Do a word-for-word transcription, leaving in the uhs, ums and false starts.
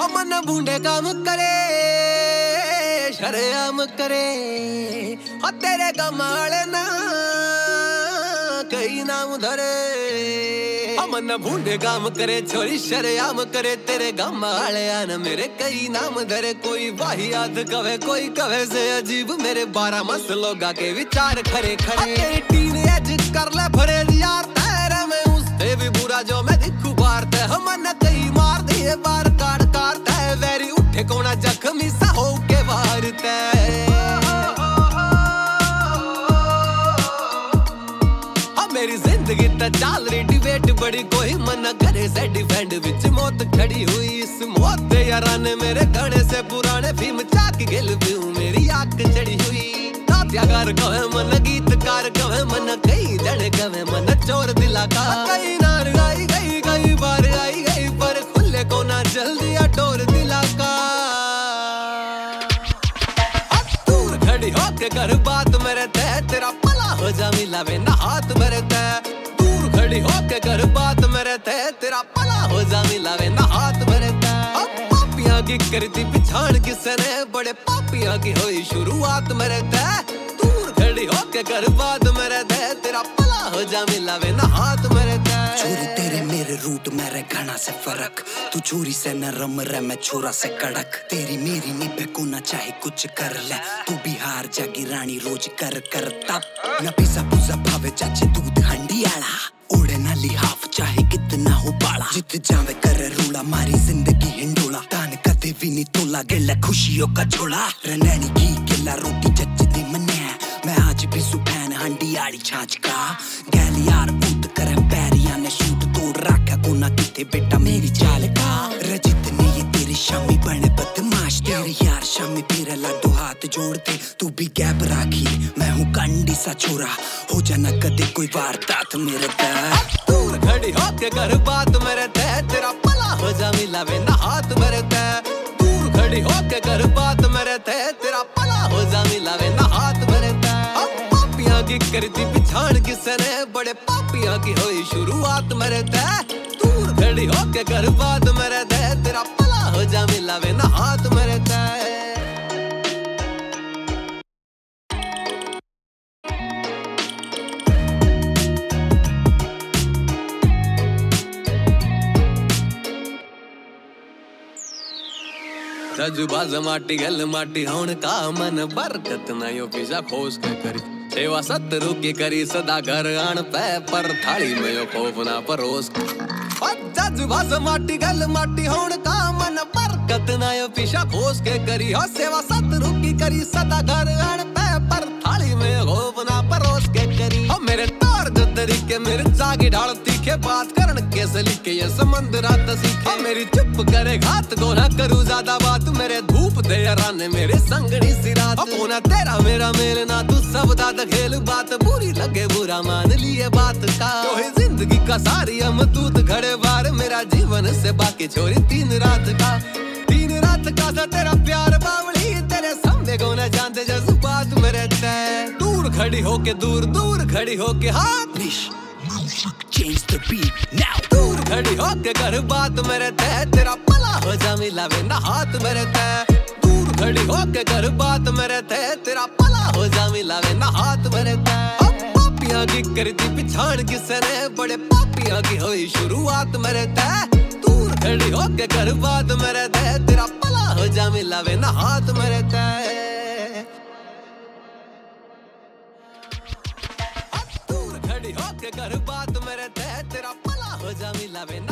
मन बूंदे काम करे शरेआम करे हो तेरे कमाल ना कई नाम धरे मन बूंदे काम करे छोरी शरेआम करे तेरे गम वाले आन मेरे कई नाम धरे कोई वाहियात कवे कोई कवे से अजीब मेरे बारह मसलों के विचार खरे खरे तेरी टीन एज कर ले भरे यार तेरे में उससे भी बुरा जो मैं दिखू बार ते मन कई मार दिए बार काट काट ते वेरी उठे कोना जख्मी सा हो के बाहर ते मेरी जिंदगी ता चाल रही डिबेट बड़ी कोई मना करे से डिफेंड विच मौत खड़ी हुई इस मौत दे यारा ने मेरे गाने से पुराने फिल्म चाक गिल व्यू मेरी आंख चढ़ी हुई नाट्यकार कहे मन गीतकार कहे मन कई जड़ कहे मन चोर दिला का कई नार आई गई कई बार आई गई पर खुले को ना जल्दी अटोर दिला का दूर खड़ी होके कर बात मेरे ते तेरा पला हो जा मिलावे ना हाथ मेरे ते दूर खड़ी होके कर बात मेरे ते तेरा पला हो जा मिलावे ना हाथ मेरे ते अब पापियां की करती पिछाड़ किसने बड़े पापियां की हुई शुरुआत मेरे ते दूर खड़ी होके कर बात मेरे ते तेरा पला हो जा मिलावे ना हाथ मेरे ते चोरी तेरे मेरे रूट मेरे घना से फर्क तू चोरी से नरम रे मैं छोरा से कड़क तेरी मेरी निभे को ना चाहे कुछ कर ले तू बिहार जागी रानी रोज कर कर तप न पिसा पुसा भावे चाचे दूध हंडियाला ओढ़े ना लिहाफ चाहे कितना हो बाड़ा जित जावे कर रूड़ा मारी जिंदगी हिंडोला तान कदे भी नहीं तोला गेला खुशियों का झोला रनैनी की गिला रोटी जच्चदी मन्ने मैं आज भी सुबह हंडियाड़ी छाछ का गैल यार उत करे पैरिया ने शूट तोड़ रखा कोना किथे बेटा मेरी चाल का रजित ने ये तेरी शामी बने बदमाश तेरे यार शामी तेरा लाडो हाथ जोड़ते तू भी गैप राखी मैं हूँ कंडी सा छोरा हो जाना कदे कोई वारदात मेरे दर दूर खड़ी होके कर बात मेरे ते तेरा पला हो जा मिलावे ना हाथ मेरे ते दूर खड़ी होके कर बात मेरे ते तेरा पला हो जा मिलावे ना हाथ मेरे ते अब पापियां की करती पिछाड़ किसने बड़े पापियां की हुई शुरुआत मेरे ते दूर खड़ी होके कर बात मेरे ते तेरा पला हो जा मिलावे ना हाथ मेरे ते जजुबाज माटी गल माटी होन का मन बरकत न यो पिजा खोस के करी सेवा सतरू की करी सदा घर आन पे पर थाली में यो खोफ ना परोस जजुबाज माटी गल माटी होन का मन बरकत न यो पिजा खोस के करी हो सेवा सतरू की करी सदा घर आन पे पर थाली में खोफ ना परोस के करी हो मेरे तार जो तरीके मेरे जागी ढाल तीखे बात करन कैसे लिखे ये समंदरा सीखे मेरी चुप करे घात को ना करूँ ज्यादा बात मेरे धूप दे राने मेरे संगड़ी सी रात होना तेरा मेरा मेल ना तू सब दादा खेल बात बुरी लगे बुरा मान लिए बात का तो है जिंदगी का सारी हम दूध घड़े बार मेरा जीवन से बाकी छोरी तीन रात का तीन रात का सा तेरा प्यार बावली तेरे सामने को ना जानते जज्बात मेरे ते दूर खड़ी होके दूर दूर खड़ी होके हाथ change the beat now दूर खड़ी होके कर बात मेरे ते तेरा पला हो जा मिलावे ना हाथ मेरे ते दूर खड़ी होके कर बात मेरे ते तेरा पला हो जा मिलावे ना हाथ मेरे ते अब पापियां की करती पिछाड़ किसने बड़े पापियां की हुई शुरुआत मेरे ते दूर खड़ी होके कर बात मेरे ते तेरा पला हो जा मिलावे ना हाथ मेरे ते खड़ी होके कर बात मेरे ते तेरा पला हो जा मिलावे